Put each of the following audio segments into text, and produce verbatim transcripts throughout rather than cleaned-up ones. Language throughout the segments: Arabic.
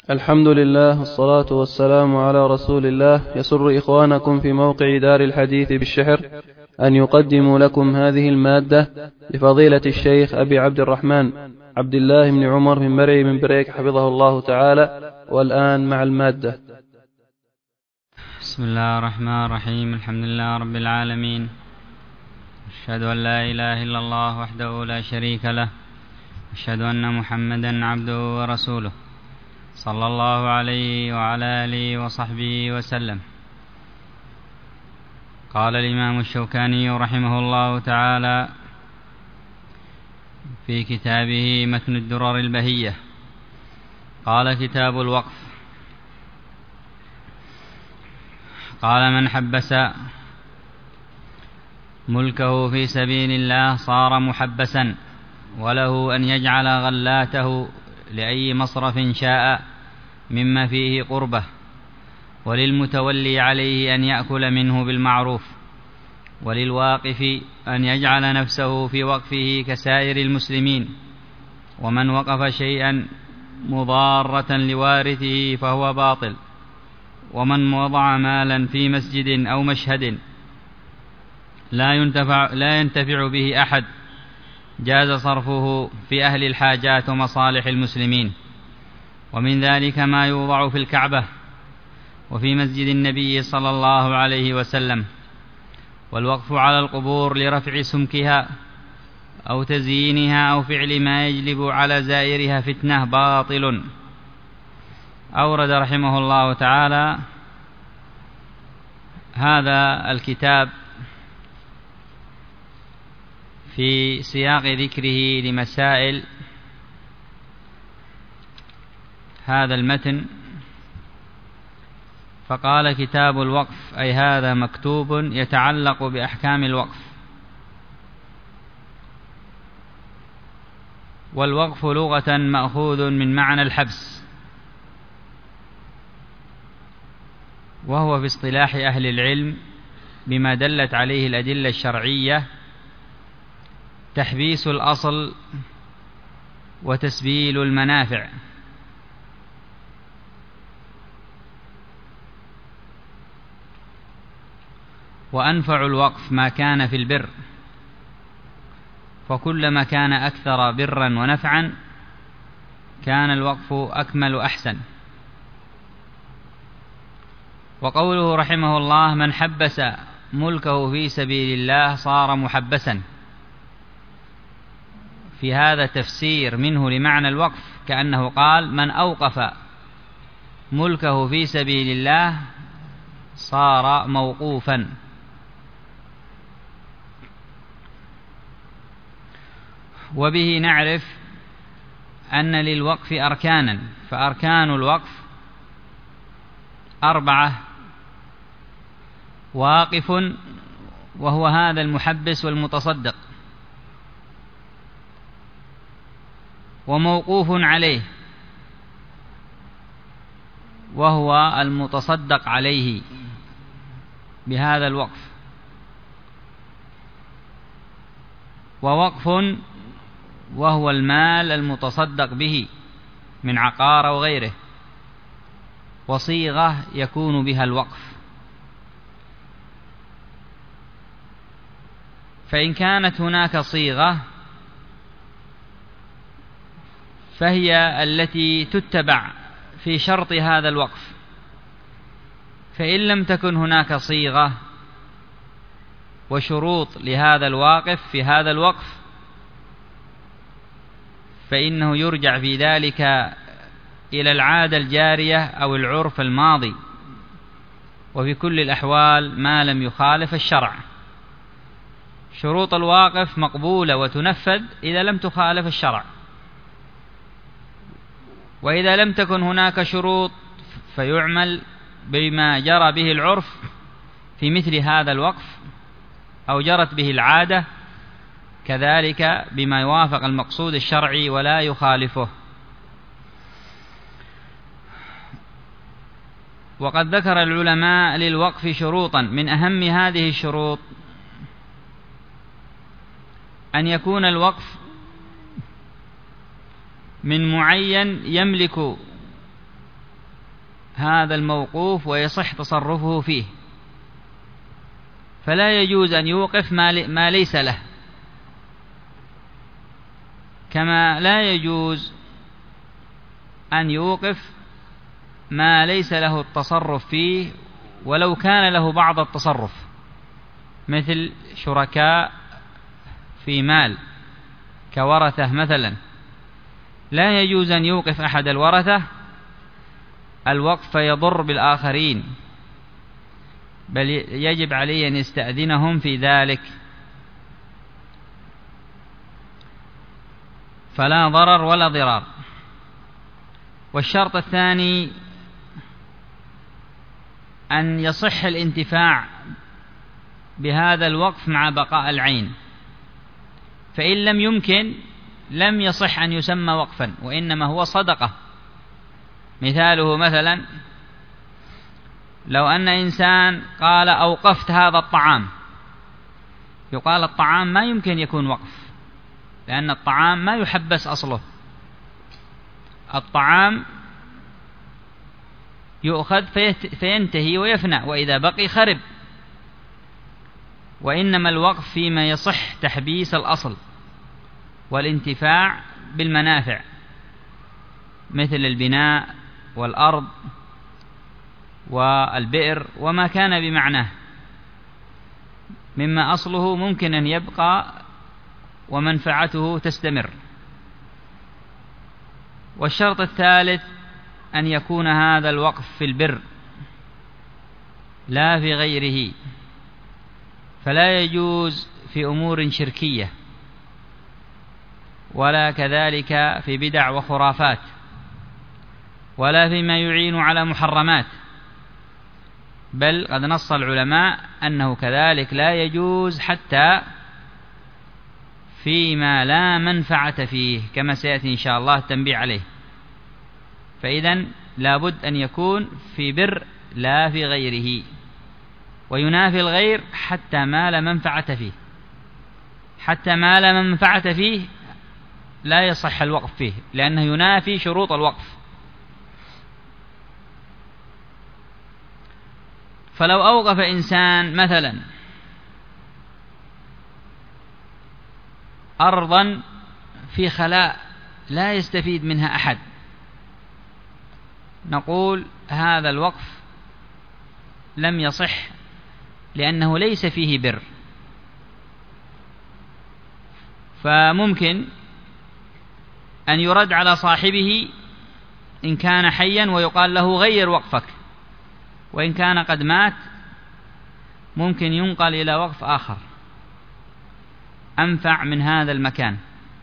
الحمد لله والصلاة والسلام على رسول الله. يسر إخوانكم في موقع دار الحديث بالشحر أن يقدموا لكم هذه المادة لفضيلة الشيخ أبي عبد الرحمن عبد الله بن عمر بن مرعي بن بريك حفظه الله تعالى. والآن مع المادة. بسم الله الرحمن الرحيم. الحمد لله رب العالمين، أشهد أن لا إله إلا الله وحده لا شريك له، أشهد أن محمدا عبده ورسوله، صلى الله عليه وعلى آله وصحبه وسلم. قال الإمام الشوكاني رحمه الله تعالى في كتابه متن الدرر البهية، قال: كتاب الوقف. قال: من حبس ملكه في سبيل الله صار محبسا، وله أن يجعل غلاته لأي مصرف شاء مما فيه قربة، وللمتولي عليه أن يأكل منه بالمعروف، وللواقف أن يجعل نفسه في وقفه كسائر المسلمين. ومن وقف شيئا مضارة لوارثه فهو باطل. ومن وضع مالا في مسجد أو مشهد لا ينتفع, لا ينتفع به أحد جاز صرفه في أهل الحاجات ومصالح المسلمين. ومن ذلك ما يوضع في الكعبة وفي مسجد النبي صلى الله عليه وسلم. والوقف على القبور لرفع سمكها أو تزيينها أو فعل ما يجلب على زائرها فتنة باطل. أورد رحمه الله تعالى هذا الكتاب في سياق ذكره لمسائل هذا المتن، فقال: كتاب الوقف، أي هذا مكتوب يتعلق بأحكام الوقف. والوقف لغة مأخوذ من معنى الحبس، وهو في اصطلاح أهل العلم بما دلت عليه الأدلة الشرعية تحبيس الأصل وتسبيل المنافع. وأنفع الوقف ما كان في البر، فكلما كان أكثر برا ونفعا كان الوقف أكمل أحسن. وقوله رحمه الله: من حبس ملكه في سبيل الله صار محبسا، في هذا تفسير منه لمعنى الوقف، كأنه قال: من أوقف ملكه في سبيل الله صار موقوفا. وبه نعرف أن للوقف أركانا، فأركان الوقف أربعة: واقف وهو هذا المحبس والمتصدق، وموقوف عليه وهو المتصدق عليه بهذا الوقف، ووقف وهو المال المتصدق به من عقار أو غيره، وصيغة يكون بها الوقف. فإن كانت هناك صيغة فهي التي تتبع في شرط هذا الوقف، فإن لم تكن هناك صيغة وشروط لهذا الواقف في هذا الوقف فإنه يرجع في ذلك إلى العادة الجارية أو العرف الماضي، وفي كل الأحوال ما لم يخالف الشرع. شروط الواقف مقبولة وتنفذ إذا لم تخالف الشرع، وإذا لم تكن هناك شروط فيعمل بما جرى به العرف في مثل هذا الوقف أو جرت به العادة، كذلك بما يوافق المقصود الشرعي ولا يخالفه. وقد ذكر العلماء للوقف شروطا، من أهم هذه الشروط أن يكون الوقف من معين يملك هذا الموقوف ويصح تصرفه فيه، فلا يجوز أن يوقف ما ليس له، كما لا يجوز أن يوقف ما ليس له التصرف فيه ولو كان له بعض التصرف، مثل شركاء في مال كورثة مثلا، لا يجوز أن يوقف أحد الورثة الوقف فيضر بالآخرين، بل يجب عليه أن يستأذنهم في ذلك، فلا ضرر ولا ضرار. والشرط الثاني أن يصح الانتفاع بهذا الوقف مع بقاء العين، فإن لم يمكن لم يصح أن يسمى وقفا، وإنما هو صدقة. مثاله مثلا لو أن إنسان قال أوقفت هذا الطعام، يقال الطعام ما يمكن يكون وقف، لأن الطعام ما يحبس أصله، الطعام يؤخذ فينتهي ويفنى، وإذا بقي خرب، وإنما الوقف فيما يصح تحبيس الأصل والانتفاع بالمنافع، مثل البناء والأرض والبئر وما كان بمعناه مما أصله ممكن أن يبقى ومنفعته تستمر. والشرط الثالث أن يكون هذا الوقف في البر لا في غيره، فلا يجوز في أمور شركية، ولا كذلك في بدع وخرافات، ولا فيما يعين على محرمات، بل قد نص العلماء أنه كذلك لا يجوز حتى فيما لا منفعة فيه، كما سيأتي إن شاء الله التنبيه عليه. فإذن لابد أن يكون في بر لا في غيره، وينافي الغير حتى ما لا منفعة فيه، حتى ما لا منفعة فيه لا يصح الوقف فيه، لأنه ينافي شروط الوقف. فلو أوقف إنسان مثلا أرضا في خلاء لا يستفيد منها أحد، نقول هذا الوقف لم يصح لأنه ليس فيه بر، فممكن أن يرد على صاحبه إن كان حيا ويقال له غير وقفك، وإن كان قد مات ممكن ينقل إلى وقف آخر أنفع من هذا المكان.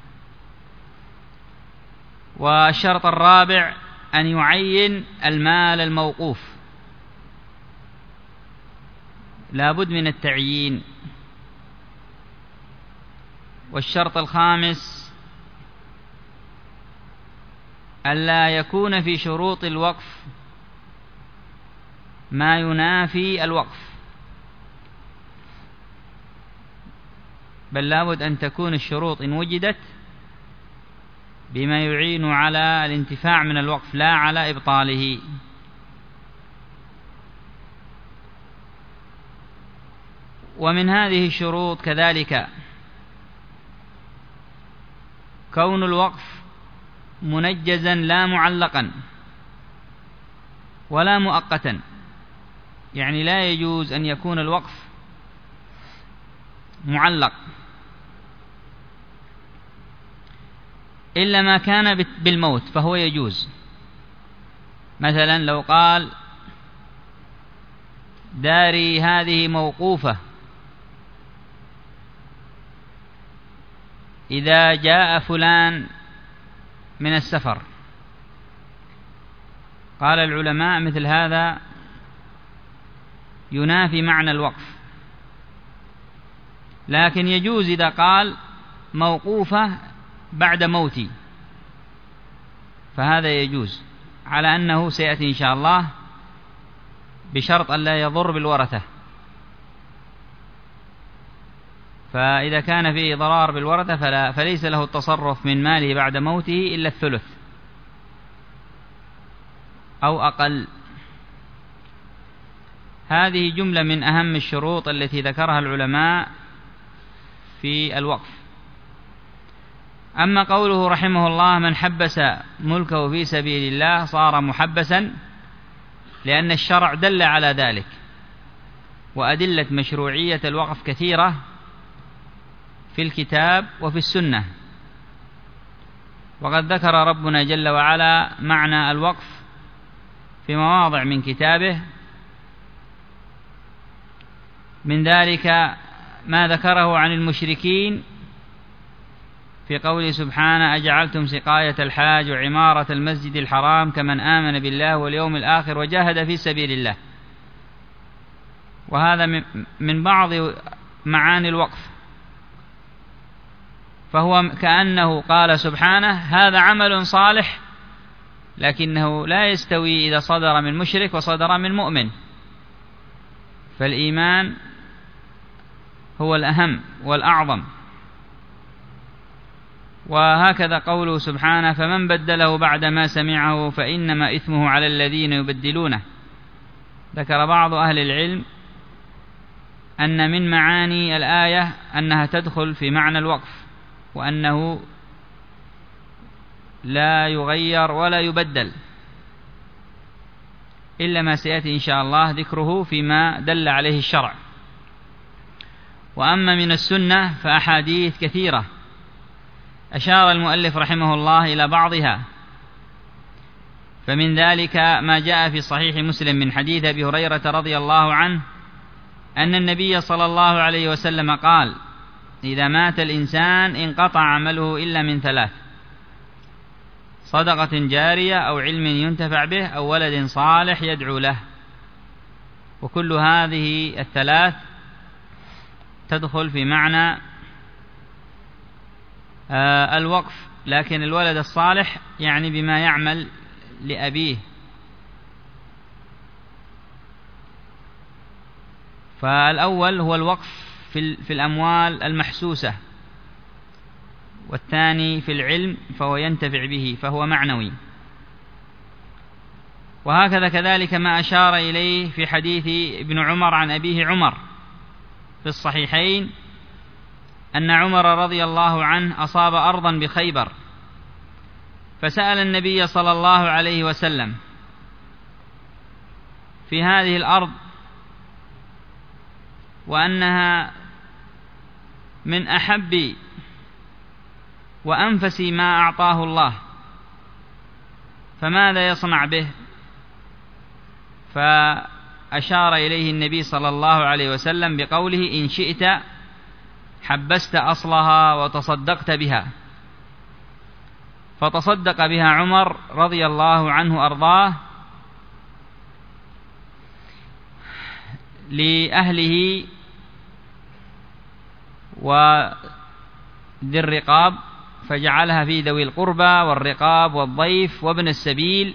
والشرط الرابع أن يعين المال الموقوف، لا بد من التعيين. والشرط الخامس ألا يكون في شروط الوقف ما ينافي الوقف، بل لا بد أن تكون الشروط إن وجدت بما يعين على الانتفاع من الوقف لا على إبطاله. ومن هذه الشروط كذلك كون الوقف منجزا لا معلقا ولا مؤقتا، يعني لا يجوز أن يكون الوقف معلق إلا ما كان بالموت فهو يجوز. مثلا لو قال داري هذه موقوفة إذا جاء فلان من السفر، قال العلماء مثل هذا ينافي معنى الوقف، لكن يجوز إذا قال موقوفة بعد موتي، فهذا يجوز، على أنه سيأتي إن شاء الله بشرط أن لا يضر بالورثة. فإذا كان فيه ضرار بالورثة فلا فليس له التصرف من ماله بعد موته إلا الثلث أو أقل. هذه جملة من أهم الشروط التي ذكرها العلماء في الوقف. أما قوله رحمه الله: من حبس ملكه في سبيل الله صار محبسا، لأن الشرع دل على ذلك، وأدلة مشروعية الوقف كثيرة في الكتاب وفي السنة. وقد ذكر ربنا جل وعلا معنى الوقف في مواضع من كتابه، من ذلك ما ذكره عن المشركين في قوله سبحانه: أجعلتم سقاية الحاج وعمارة المسجد الحرام كمن آمن بالله واليوم الآخر وجاهد في سبيل الله. وهذا من بعض معاني الوقف، فهو كأنه قال سبحانه: هذا عمل صالح، لكنه لا يستوي إذا صدر من مشرك وصدر من مؤمن، فالإيمان هو الأهم والأعظم. وهكذا قوله سبحانه: فمن بدله بعدما سمعه فإنما إثمه على الذين يبدلونه. ذكر بعض أهل العلم أن من معاني الآية أنها تدخل في معنى الوقف، وأنه لا يغير ولا يبدل إلا ما سيأتي إن شاء الله ذكره فيما دل عليه الشرع. وأما من السنة فأحاديث كثيرة أشار المؤلف رحمه الله إلى بعضها، فمن ذلك ما جاء في صحيح مسلم من حديث أبي هريرة رضي الله عنه أن النبي صلى الله عليه وسلم قال: إذا مات الإنسان انقطع عمله إلا من ثلاث: صدقة جارية أو علم ينتفع به أو ولد صالح يدعو له. وكل هذه الثلاث تدخل في معنى آه الوقف، لكن الولد الصالح يعني بما يعمل لأبيه. فالأول هو الوقف في, في الأموال المحسوسة، والثاني في العلم فهو ينتفع به فهو معنوي. وهكذا كذلك ما أشار إليه في حديث ابن عمر عن أبيه عمر في الصحيحين أن عمر رضي الله عنه أصاب أرضا بخيبر، فسأل النبي صلى الله عليه وسلم في هذه الأرض، وأنها من أحب وأنفس ما أعطاه الله، فماذا يصنع به؟ فأشار إليه النبي صلى الله عليه وسلم بقوله: إن شئت حبست أصلها وتصدقت بها. فتصدق بها عمر رضي الله عنه أرضاه لأهله وذي الرقاب، فجعلها في ذوي القربى والرقاب والضيف وابن السبيل،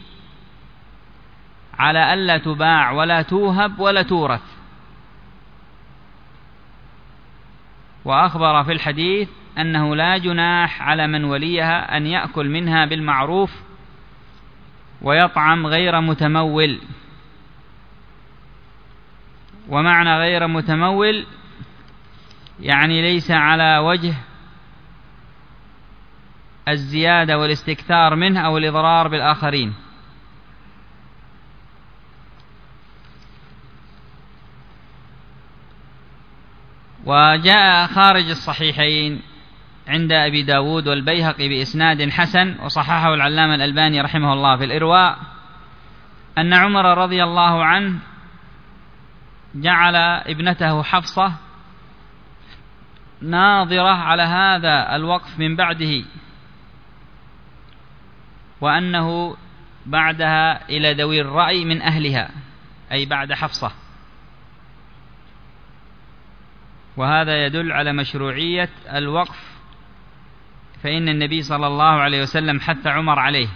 على ألا تباع ولا توهب ولا تورث. وأخبر في الحديث أنه لا جناح على من وليها أن يأكل منها بالمعروف ويطعم غير متمول. ومعنى غير متمول يعني ليس على وجه الزيادة والاستكثار منه أو الإضرار بالآخرين. وجاء خارج الصحيحين عند أبي داود والبيهقي بإسناد حسن، وصححه العلامة الألباني رحمه الله في الإرواء، أن عمر رضي الله عنه جعل ابنته حفصة ناظرة على هذا الوقف من بعده، وأنه بعدها إلى ذوي الرأي من أهلها، أي بعد حفصة. وهذا يدل على مشروعية الوقف، فإن النبي صلى الله عليه وسلم حث عمر عليه.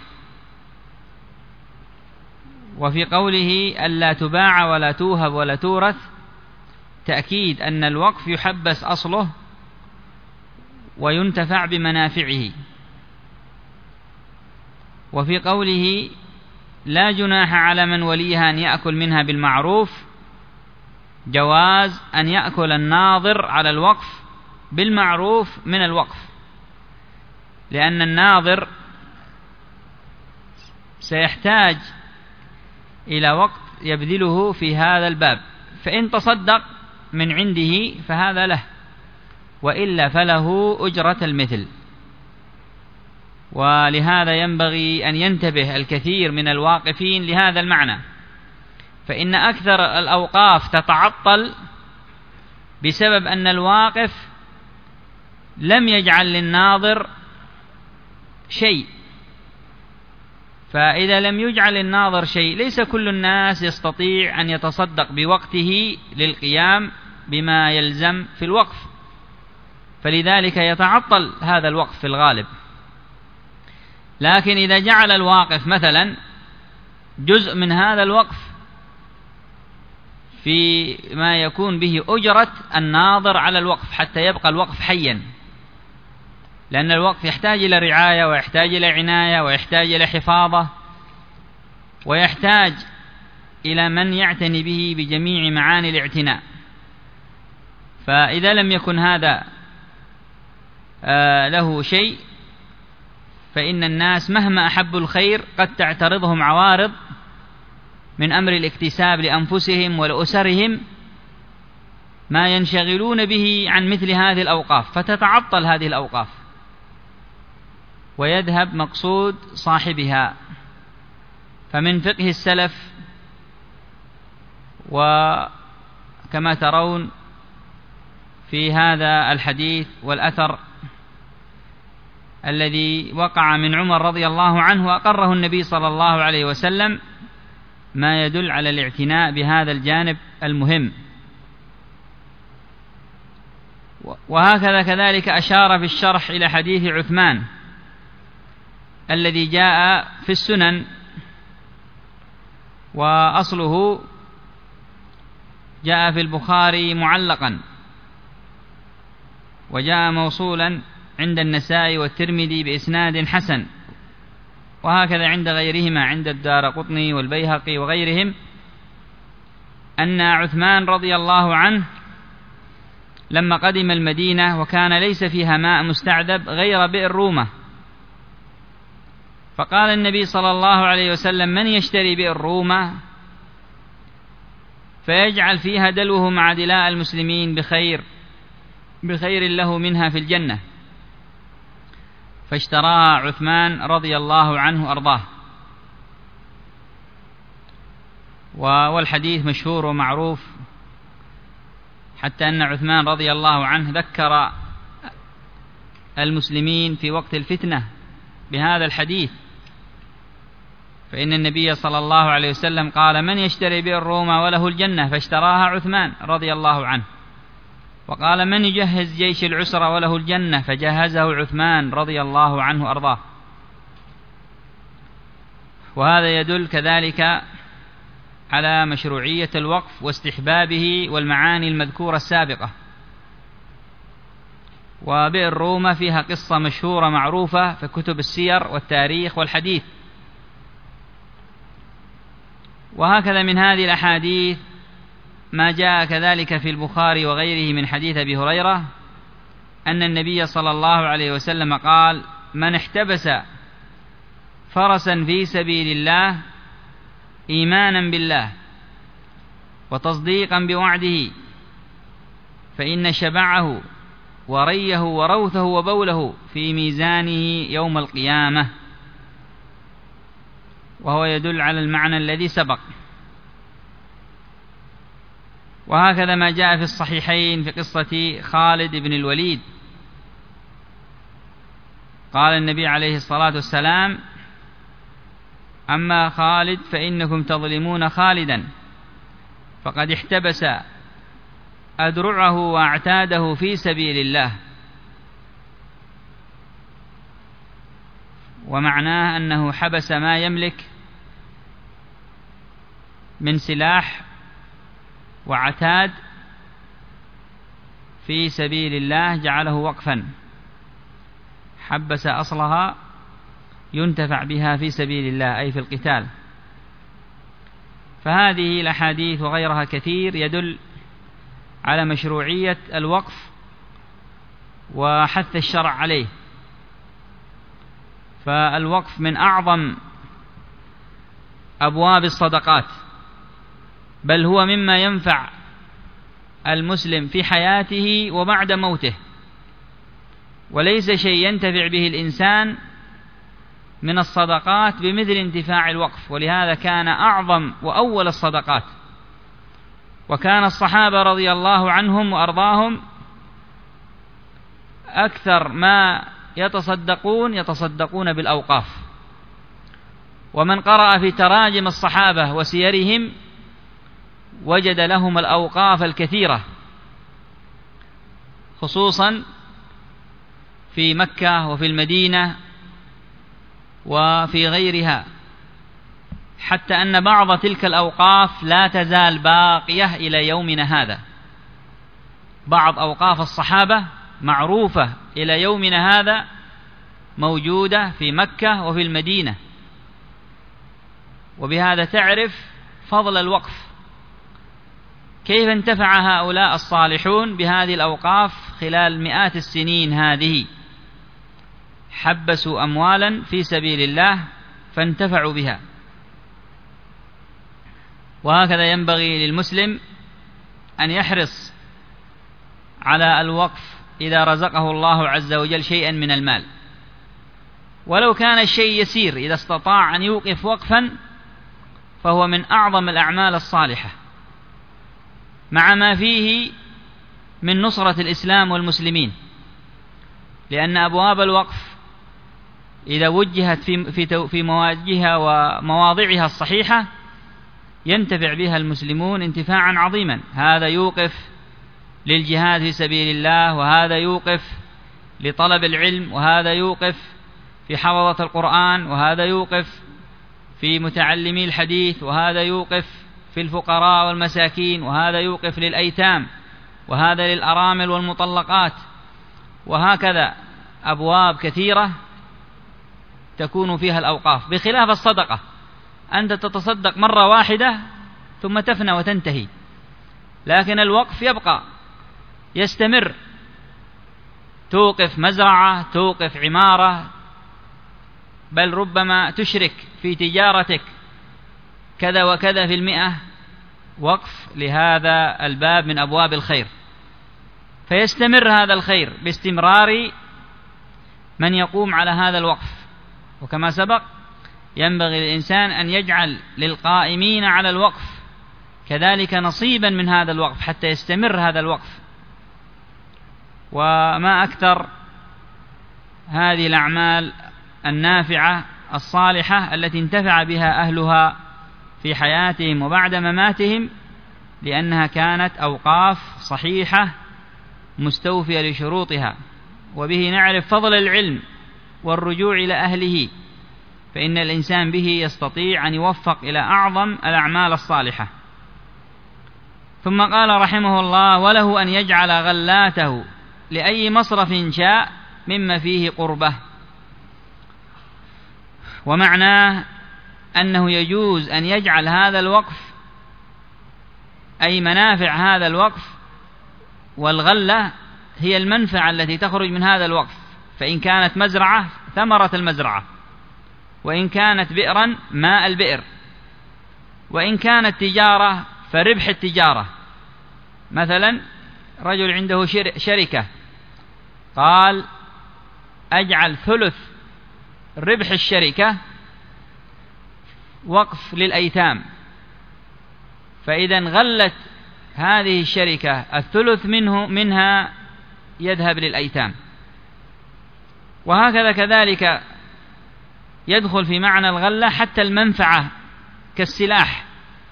وفي قوله ألا تباع ولا توهب ولا تورث تأكيد أن الوقف يحبس أصله وينتفع بمنافعه. وفي قوله لا جناح على من وليها أن يأكل منها بالمعروف جواز أن يأكل الناظر على الوقف بالمعروف من الوقف، لأن الناظر سيحتاج إلى وقت يبذله في هذا الباب، فإن تصدق من عنده فهذا له، وإلا فله أجرة المثل. ولهذا ينبغي أن ينتبه الكثير من الواقفين لهذا المعنى، فإن أكثر الأوقاف تتعطل بسبب أن الواقف لم يجعل للناظر شيء. فإذا لم يجعل الناظر شيء ليس كل الناس يستطيع أن يتصدق بوقته للقيام بما يلزم في الوقف، فلذلك يتعطل هذا الوقف في الغالب. لكن إذا جعل الواقف مثلا جزء من هذا الوقف في ما يكون به أجرة الناظر على الوقف حتى يبقى الوقف حيا، لأن الوقف يحتاج إلى رعاية ويحتاج إلى عناية ويحتاج إلى حفاظة ويحتاج إلى من يعتني به بجميع معاني الاعتناء. فإذا لم يكن هذا له شيء فإن الناس مهما أحبوا الخير قد تعترضهم عوارض من أمر الاكتساب لأنفسهم ولأسرهم ما ينشغلون به عن مثل هذه الأوقاف، فتتعطل هذه الأوقاف ويذهب مقصود صاحبها. فمن فقه السلف وكما ترون في هذا الحديث والأثر الذي وقع من عمر رضي الله عنه وأقره النبي صلى الله عليه وسلم ما يدل على الاعتناء بهذا الجانب المهم. وهكذا كذلك أشار في الشرح إلى حديث عثمان الذي جاء في السنن، وأصله جاء في البخاري معلقا وجاء موصولا عند النسائي والترمذي بإسناد حسن، وهكذا عند غيرهما عند الدارقطني والبيهقي وغيرهم، أن عثمان رضي الله عنه لما قدم المدينة وكان ليس فيها ماء مستعذب غير بئر رومة، فقال النبي صلى الله عليه وسلم: من يشتري بئر رومة فيجعل فيها دلوه مع دلاء المسلمين بخير بخير له منها في الجنة؟ فاشتراها عثمان رضي الله عنه أرضاه. والحديث مشهور ومعروف، حتى أن عثمان رضي الله عنه ذكر المسلمين في وقت الفتنة بهذا الحديث، فإن النبي صلى الله عليه وسلم قال: من يشتري بئر روما وله الجنة؟ فاشتراها عثمان رضي الله عنه. وقال: من يجهز جيش العسرة وله الجنة؟ فجهزه عثمان رضي الله عنه أرضاه. وهذا يدل كذلك على مشروعية الوقف واستحبابه والمعاني المذكورة السابقة. وبئر روما فيها قصة مشهورة معروفة في كتب السير والتاريخ والحديث. وهكذا من هذه الأحاديث ما جاء كذلك في البخاري وغيره من حديث أبي هريرة أن النبي صلى الله عليه وسلم قال: من احتبس فرسا في سبيل الله إيمانا بالله وتصديقا بوعده فإن شبعه وريه وروثه وبوله في ميزانه يوم القيامة. وهو يدل على المعنى الذي سبق. وهكذا ما جاء في الصحيحين في قصة خالد بن الوليد، قال النبي عليه الصلاة والسلام: أما خالد فإنكم تظلمون خالدا فقد احتبس أدرعه وأعتاده في سبيل الله. ومعناه أنه حبس ما يملك من سلاح وعتاد في سبيل الله، جعله وقفا، حبس أصلها ينتفع بها في سبيل الله أي في القتال. فهذه الأحاديث وغيرها كثير يدل على مشروعية الوقف وحث الشرع عليه. فالوقف من أعظم أبواب الصدقات، بل هو مما ينفع المسلم في حياته وبعد موته، وليس شيء ينتفع به الإنسان من الصدقات بمثل انتفاع الوقف، ولهذا كان أعظم وأول الصدقات. وكان الصحابة رضي الله عنهم وأرضاهم أكثر ما يتصدقون يتصدقون بالأوقاف. ومن قرأ في تراجم الصحابة وسيرهم وجد لهم الأوقاف الكثيرة، خصوصا في مكة وفي المدينة وفي غيرها، حتى أن بعض تلك الأوقاف لا تزال باقية إلى يومنا هذا. بعض أوقاف الصحابة معروفة إلى يومنا هذا، موجودة في مكة وفي المدينة. وبهذا تعرف فضل الوقف، كيف انتفع هؤلاء الصالحون بهذه الأوقاف خلال مئات السنين هذه. حبسوا أموالا في سبيل الله فانتفعوا بها. وهكذا ينبغي للمسلم أن يحرص على الوقف إذا رزقه الله عز وجل شيئا من المال، ولو كان الشيء يسير. إذا استطاع أن يوقف وقفا فهو من أعظم الأعمال الصالحة، مع ما فيه من نصرة الإسلام والمسلمين، لأن أبواب الوقف إذا وجهت في في في مواجهها ومواضعها الصحيحة ينتفع بها المسلمون انتفاعا عظيما. هذا يوقف للجهاد في سبيل الله، وهذا يوقف لطلب العلم، وهذا يوقف في حفظة القرآن، وهذا يوقف في متعلمي الحديث، وهذا يوقف في الفقراء والمساكين، وهذا يوقف للأيتام، وهذا للأرامل والمطلقات. وهكذا أبواب كثيرة تكون فيها الأوقاف، بخلاف الصدقة. أنت تتصدق مرة واحدة ثم تفنى وتنتهي، لكن الوقف يبقى يستمر. توقف مزرعة، توقف عمارة، بل ربما تشرك في تجارتك كذا وكذا في المئة وقف لهذا الباب من أبواب الخير، فيستمر هذا الخير باستمرار من يقوم على هذا الوقف. وكما سبق ينبغي للإنسان أن يجعل للقائمين على الوقف كذلك نصيبا من هذا الوقف حتى يستمر هذا الوقف. وما أكثر هذه الأعمال النافعة الصالحة التي انتفع بها أهلها في حياتهم وبعد مماتهم، لأنها كانت أوقاف صحيحة مستوفية لشروطها. وبه نعرف فضل العلم والرجوع إلى أهله، فإن الإنسان به يستطيع أن يوفق إلى أعظم الأعمال الصالحة. ثم قال رحمه الله: وله أن يجعل غلاته لأي مصرف شاء مما فيه قربه. ومعناه أنه يجوز أن يجعل هذا الوقف، أي منافع هذا الوقف، والغلة هي المنفعة التي تخرج من هذا الوقف، فإن كانت مزرعة ثمرة المزرعة، وإن كانت بئرا ماء البئر، وإن كانت تجارة فربح التجارة. مثلا رجل عنده شركة قال: أجعل ثلث ربح الشركة وقف للأيتام، فإذا غلت هذه الشركة الثلث منه منها يذهب للأيتام. وهكذا كذلك يدخل في معنى الغلة حتى المنفعة كالسلاح،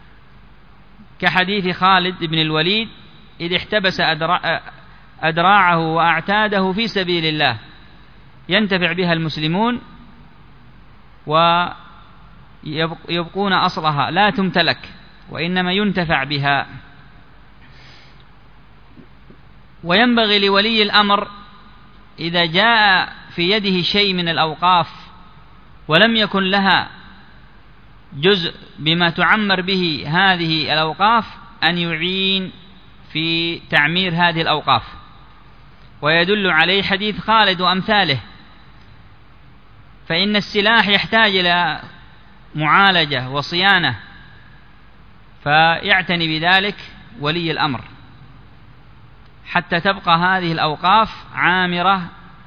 كحديث خالد بن الوليد إذ احتبس أدراعه وأعتاده في سبيل الله، ينتفع بها المسلمون ويبقون أصلها لا تمتلك، وإنما ينتفع بها. وينبغي لولي الأمر إذا جاء في يده شيء من الأوقاف ولم يكن لها جزء بما تعمر به هذه الأوقاف أن يعين في تعمير هذه الأوقاف، ويدل عليه حديث خالد وأمثاله، فإن السلاح يحتاج إلى معالجة وصيانة، فيعتني بذلك ولي الأمر حتى تبقى هذه الأوقاف عامرة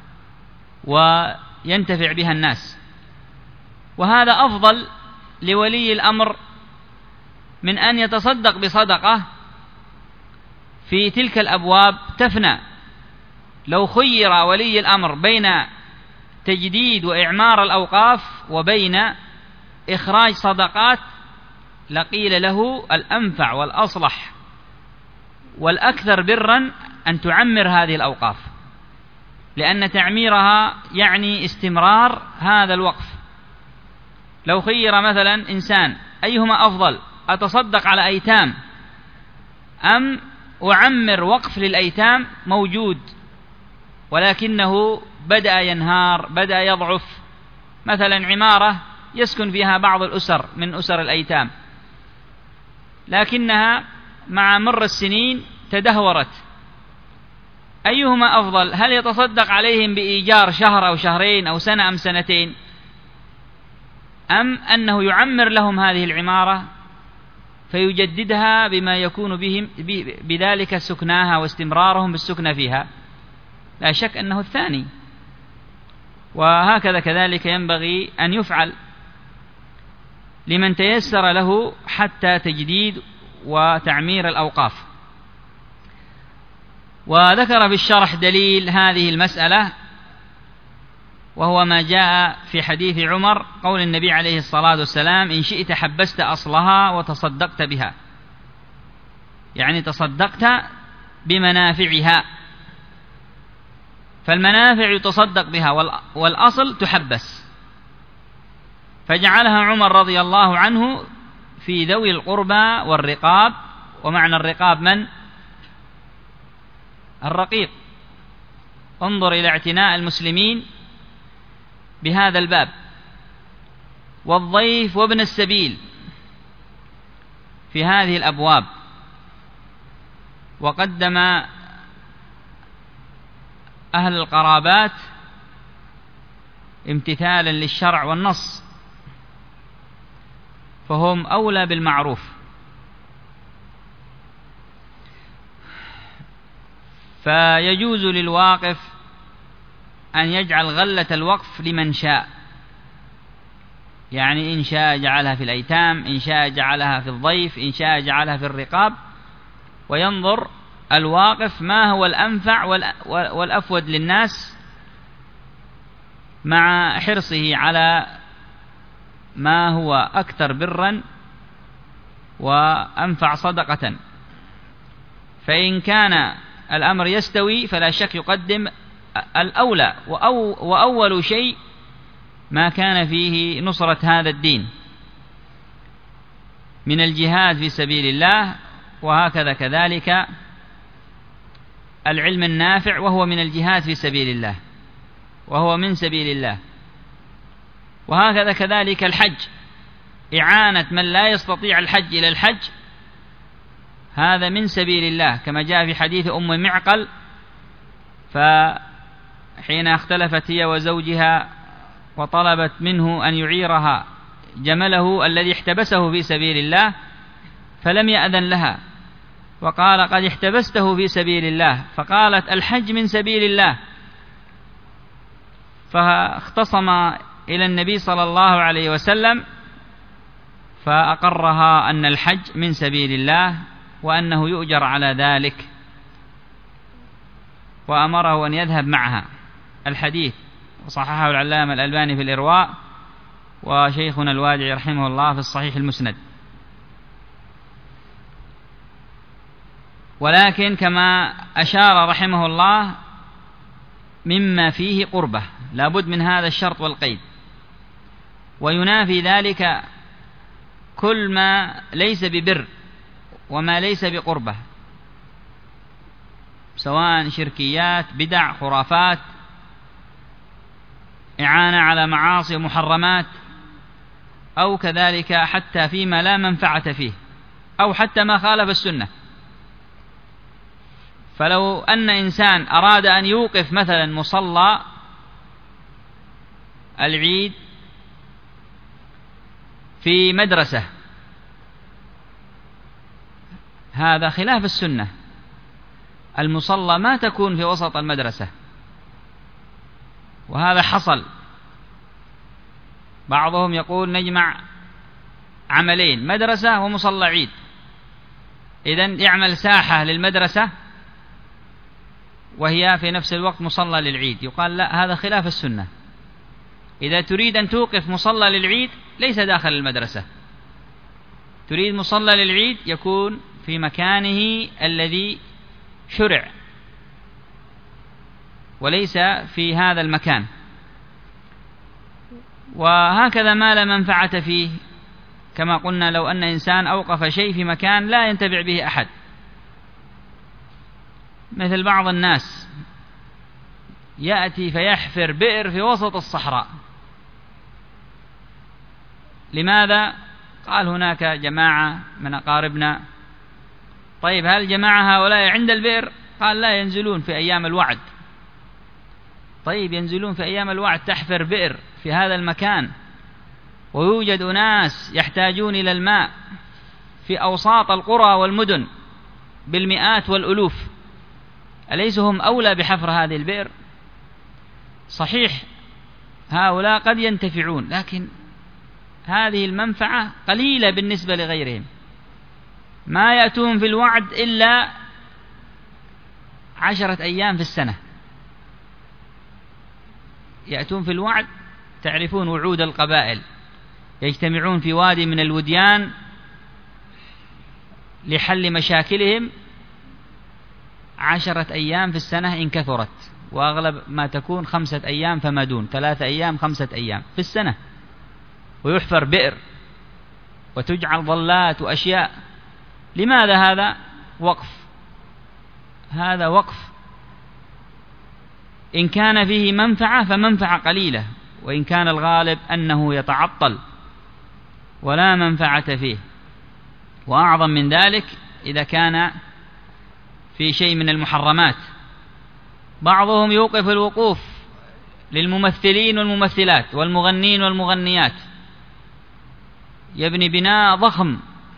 وينتفع بها الناس. وهذا أفضل لولي الأمر من أن يتصدق بصدقة في تلك الأبواب تفنى. لو خير ولي الأمر بين تجديد وإعمار الأوقاف وبين إخراج صدقات لقيل له الأنفع والأصلح والأكثر برا أن تعمر هذه الأوقاف، لأن تعميرها يعني استمرار هذا الوقف. لو خير مثلا إنسان أيهما أفضل، أتصدق على أيتام أم أعمر وقف للأيتام موجود ولكنه بدأ ينهار، بدأ يضعف، مثلا عمارة يسكن فيها بعض الأسر من أسر الأيتام لكنها مع مر السنين تدهورت، أيهما أفضل؟ هل يتصدق عليهم بإيجار شهر أو شهرين أو سنة أم سنتين، أم أنه يعمر لهم هذه العمارة فيجددها بما يكون بهم بذلك سكناها واستمرارهم بالسكنة فيها؟ لا شك أنه الثاني. وهكذا كذلك ينبغي أن يفعل لمن تيسر له حتى تجديد وتعمير الأوقاف. وذكر في الشرح دليل هذه المسألة، وهو ما جاء في حديث عمر قول النبي عليه الصلاة والسلام: إن شئت حبست أصلها وتصدقت بها، يعني تصدقت بمنافعها، فالمنافع يتصدق بها والأصل تحبس. فجعلها عمر رضي الله عنه في ذوي القربى والرقاب. ومعنى الرقاب من؟ الرقيق. انظر إلى اعتناء المسلمين بهذا الباب. والضيف وابن السبيل في هذه الأبواب. وقدم أهل القرابات امتثالا للشرع والنص، فهم أولى بالمعروف. فيجوز للواقف أن يجعل غلة الوقف لمن شاء، يعني إن شاء جعلها في الأيتام، إن شاء جعلها في الضيف، إن شاء جعلها في الرقاب، وينظر الواقف ما هو الأنفع والأفود للناس مع حرصه على ما هو أكثر برا وأنفع صدقة. فإن كان الأمر يستوي فلا شك يقدم الأولى، وأول شيء ما كان فيه نصرة هذا الدين من الجهاد في سبيل الله، وهكذا كذلك العلم النافع وهو من الجهاد في سبيل الله وهو من سبيل الله. وهكذا كذلك الحج، إعانة من لا يستطيع الحج إلى الحج، هذا من سبيل الله، كما جاء في حديث أم معقل: فحين اختلفت هي وزوجها وطلبت منه أن يعيرها جمله الذي احتبسه في سبيل الله فلم يأذن لها، وقال: قد احتبسته في سبيل الله، فقالت: الحج من سبيل الله. فاختصم إلى النبي صلى الله عليه وسلم فأقرها أن الحج من سبيل الله وأنه يؤجر على ذلك، وأمره أن يذهب معها. الحديث وصححه العلامة الألباني في الإرواء، وشيخنا الوادعي رحمه الله في الصحيح المسند. ولكن كما أشار رحمه الله مما فيه قربة، لابد من هذا الشرط والقيد، وينافي ذلك كل ما ليس ببر وما ليس بقربة، سواء شركيات، بدع، خرافات، إعانة على معاصي ومحرمات، أو كذلك حتى فيما لا منفعة فيه، أو حتى ما خالف السنة. فلو أن إنسان أراد أن يوقف مثلا مصلى العيد في مدرسة، هذا خلاف السنة. المصلى ما تكون في وسط المدرسة، وهذا حصل. بعضهم يقول نجمع عملين، مدرسة ومصلى عيد، إذن يعمل ساحة للمدرسة وهي في نفس الوقت مصلى للعيد. يقال لا، هذا خلاف السنة. إذا تريد أن توقف مصلى للعيد ليس داخل المدرسة، تريد مصلى للعيد يكون في مكانه الذي شرع وليس في هذا المكان. وهكذا ما لا منفعة فيه، كما قلنا لو أن إنسان أوقف شيء في مكان لا ينتفع به أحد، مثل بعض الناس يأتي فيحفر بئر في وسط الصحراء. لماذا؟ قال هناك جماعة من أقاربنا. طيب هل جماعة هؤلاء عند البئر؟ قال لا، ينزلون في أيام الوعد. طيب ينزلون في أيام الوعد، تحفر بئر في هذا المكان ويوجد أناس يحتاجون إلى الماء في أوساط القرى والمدن بالمئات والألوف، أليس هم أولى بحفر هذه البئر؟ صحيح هؤلاء قد ينتفعون، لكن هذه المنفعة قليلة بالنسبة لغيرهم. ما يأتون في الوعد إلا عشرة أيام في السنة، يأتون في الوعد. تعرفون وعود القبائل، يجتمعون في وادي من الوديان لحل مشاكلهم عشرة أيام في السنة إن كثرت، وأغلب ما تكون خمسة أيام فما دون، ثلاثة أيام خمسة أيام في السنة، ويحفر بئر وتجعل ظلات وأشياء. لماذا هذا؟ وقف. هذا وقف إن كان فيه منفعة فمنفعة قليلة، وإن كان الغالب أنه يتعطل ولا منفعة فيه. وأعظم من ذلك إذا كان في شيء من المحرمات. بعضهم يوقف الوقوف للممثلين والممثلات والمغنين والمغنيات، يبني بناء ضخم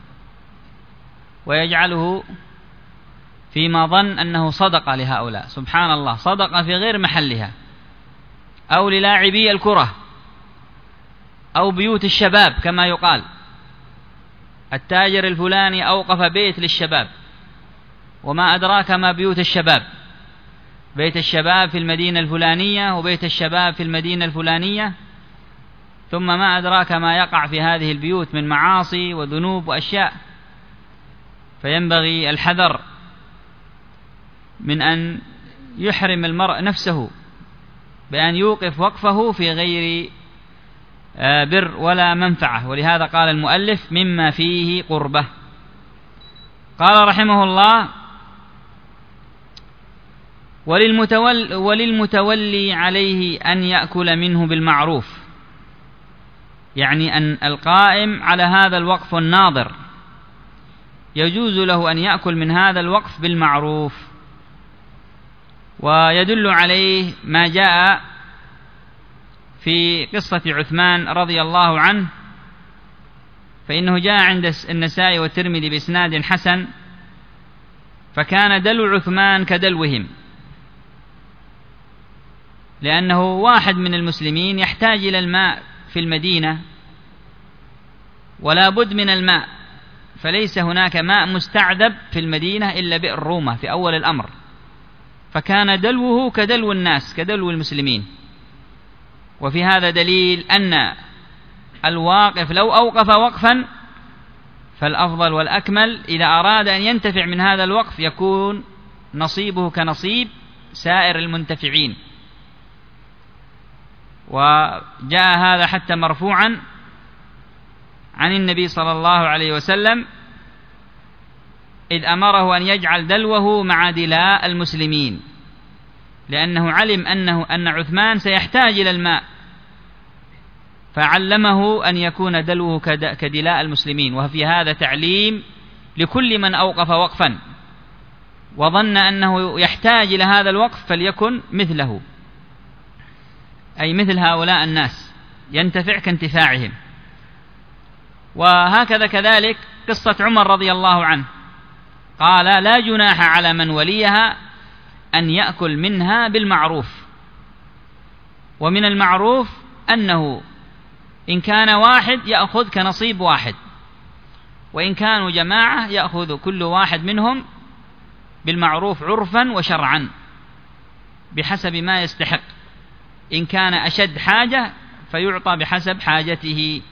ويجعله فيما ظن أنه صدقة لهؤلاء. سبحان الله، صدقة في غير محلها. أو للاعبي الكرة أو بيوت الشباب كما يقال، التاجر الفلاني أوقف بيت للشباب، وما أدراك ما بيوت الشباب، بيت الشباب في المدينة الفلانية وبيت الشباب في المدينة الفلانية، ثم ما أدراك ما يقع في هذه البيوت من معاصي وذنوب وأشياء. فينبغي الحذر من أن يحرم المرء نفسه بأن يوقف وقفه في غير بر ولا منفعة. ولهذا قال المؤلف مما فيه قربة. قال رحمه الله: وللمتول وللمتولي عليه أن يأكل منه بالمعروف، يعني أن القائم على هذا الوقف الناظر يجوز له أن يأكل من هذا الوقف بالمعروف. ويدل عليه ما جاء في قصة عثمان رضي الله عنه، فإنه جاء عند النسائي والترمذي بإسناد حسن: فكان دلو عثمان كدلوهم، لأنه واحد من المسلمين يحتاج إلى الماء في المدينة ولا بد من الماء، فليس هناك ماء مستعذب في المدينة إلا بئر رومة في أول الأمر، فكان دلوه كدلو الناس كدلو المسلمين. وفي هذا دليل أن الواقف لو أوقف وقفا فالأفضل والأكمل إذا أراد أن ينتفع من هذا الوقف يكون نصيبه كنصيب سائر المنتفعين. وجاء هذا حتى مرفوعا عن النبي صلى الله عليه وسلم إذ أمره أن يجعل دلوه مع دلاء المسلمين، لأنه علم أنه أن عثمان سيحتاج إلى الماء، فعلمه أن يكون دلوه كدلاء المسلمين. وفي هذا تعليم لكل من أوقف وقفا وظن أنه يحتاج إلى هذا الوقف فليكن مثله، أي مثل هؤلاء الناس ينتفع كانتفاعهم. وهكذا كذلك قصة عمر رضي الله عنه، قال لا جناح على من وليها أن يأكل منها بالمعروف. ومن المعروف أنه إن كان واحد يأخذ كنصيب واحد، وإن كانوا جماعة يأخذ كل واحد منهم بالمعروف عرفا وشرعا بحسب ما يستحق. إن كان أشد حاجة فيعطى بحسب حاجته.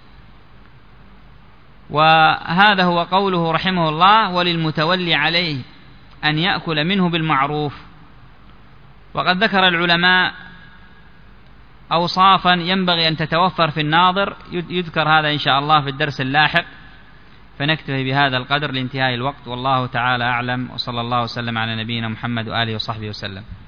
وهذا هو قوله رحمه الله وللمتولي عليه أن يأكل منه بالمعروف. وقد ذكر العلماء أوصافا ينبغي أن تتوفر في الناظر، يذكر هذا إن شاء الله في الدرس اللاحق، فنكتفي بهذا القدر لانتهاء الوقت، والله تعالى أعلم، وصلى الله وسلم على نبينا محمد وآله وصحبه وسلم.